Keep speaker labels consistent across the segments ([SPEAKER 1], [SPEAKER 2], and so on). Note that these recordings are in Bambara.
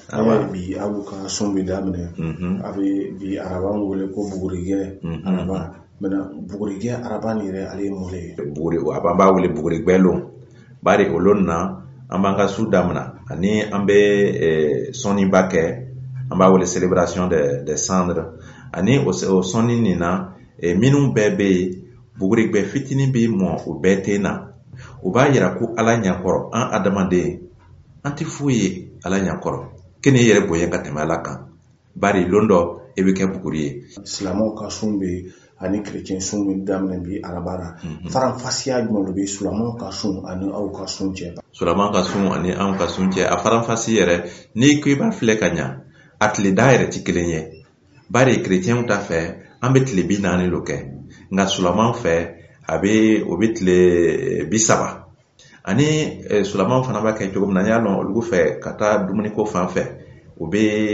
[SPEAKER 1] bi abu ka sun bi daminɛ a bɛ bi araba wele ko bugurigɛ araba maintenant bugurigɛ araba ni yɛrɛ ale ye mun ye
[SPEAKER 2] buguri a b'a wele bugurigbɛlon bari o lon na an b'an ka su damina ani an bɛ sɔnniba kɛ an b'a wele célébration des cendres ani o sɔnni nin na minnu bɛɛ bɛ yen bugurigbɛ fitinin bɛ mɔn o bɛɛ tɛ na o b'a yira ko ala ɲakɔrɔ an adamaden an tɛ foyi ye ala ɲakɔrɔ kene yɛrɛ bonya ka tɛmɛ ala kan bari lon dɔ e bɛ kɛ buguri ye
[SPEAKER 1] silamɛw ka sun bɛ ani chrétien sun bɛ daminɛ bi arabara faranfasiya jumɛn de bɛ silamɛw ka sun ani aw ka sun cɛ
[SPEAKER 2] silamɛw ka sun ani anw ka sun cɛ a faranfasi yɛrɛ n'i ko i b'a filɛ ka ɲa a tile da yɛrɛ tɛ kelen ye bari chrétienw ta fɛ an bɛ tile 40 de kɛ nka silamɛw fɛ o bɛ tile 30 ani silamɛw fana b'a kɛ cogo min na n y'a lɔn olu fɛ ka taa dumuniko fan fɛ o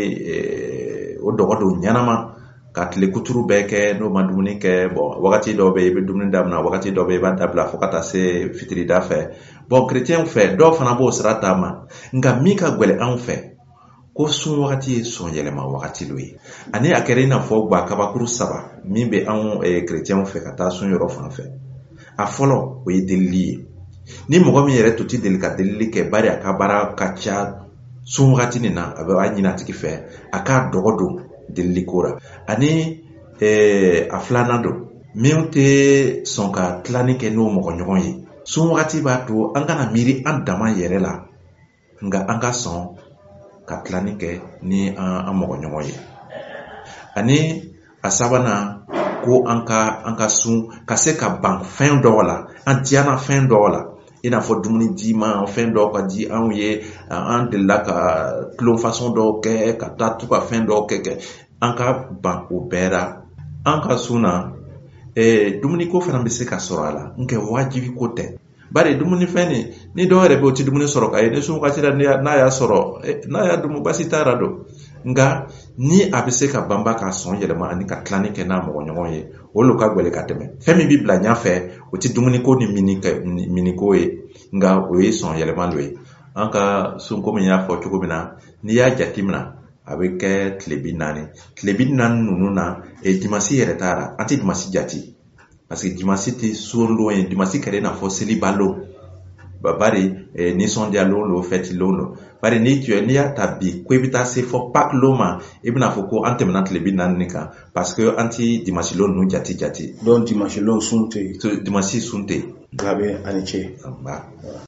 [SPEAKER 2] bɛ o dɔgɔ don ɲɛnama ka tile kuturu bɛɛ kɛ n'o ma dumuni kɛ bon wagati dɔw bɛ i bɛ dumuni daminɛ wagati dɔw bɛ i b'a dabila fo ka taa se fitirida fɛ bon chrétienw fɛ dɔw fana b'o sira taama nka min ka gwɛlɛ anw fɛ ko sun wagati ye sɔn yɛlɛma wagati lo ye ani a kɛra i n'a fɔ gba kabakuru 3 min bɛ anw chrétienw fɛ ka taa sun yɔrɔ fan fɛ a fɔlɔ o ye delili ye ni mɔgɔ min yɛrɛ to ti deli ka delili kɛ bari a ka baara ka ca sun wagati nin na a bɛ a ɲini a tigi fɛ a k'a dɔgɔ don delili ko ra ani a filanan don min tɛ sɔn ka tilani kɛ n'o mɔgɔ ɲɔgɔn ye sun wagati b'a to an kana miiri an dama yɛrɛ la nka an ka sɔn ka tilani kɛ ni an mɔgɔ ɲɔgɔn ye ani a sabanan ko an ka sun ka se ka ban fɛn dɔw la an diɲɛna fɛn dɔw la i n'a fɔ dumuni jiman fɛn dɔw ka di anw ye an delila ka tulon façon dɔw kɛ ka taa to ka fɛn dɔw kɛ an ka ban o bɛɛ la an ka sun na dumuni ko fana bɛ se ka sɔrɔ a la nkɛ wajibi ko tɛ bari dumuni fɛn ni dɔw yɛrɛ bɛ o ti dumuni sɔrɔ k'a ye ni sun wagati la n'a y'a sɔrɔ n'a y'a dumu basi t'a don nka ni a bɛ se ka banba ka sɔn yɛlɛma ani ka tilani kɛ n'a mɔgɔ ɲɔgɔn ye olu ka gwɛlɛ ka tɛmɛ fɛn min bɛ bila ɲɛfɛ o ti dumuni ko ni mini ko ye nka o ye sɔn yɛlɛma lo ye an ka sun komi y'a fɔ cogo min na n'i y'a jateminɛ a bɛ kɛ tile 40 tile 40 ninnu na dimasi yɛrɛ taara an tɛ dimasi jate parce que dimasi tɛ sunlon ye dimasi kɛra i n'a fɔ seliba lon bari nisɔndiya lon lo fɛti lon lo bari n'i y'a ta bi ko i bɛ taa se fɔ Pâques lon ma i bɛna fɔ ko an tɛmɛna tile 40 nin kan parce que an tɛ dimasi lon ninnu jate
[SPEAKER 1] donc dimasi lon sun tɛ yen
[SPEAKER 2] dimasi sun tɛ yen
[SPEAKER 1] nka bɛ ani ce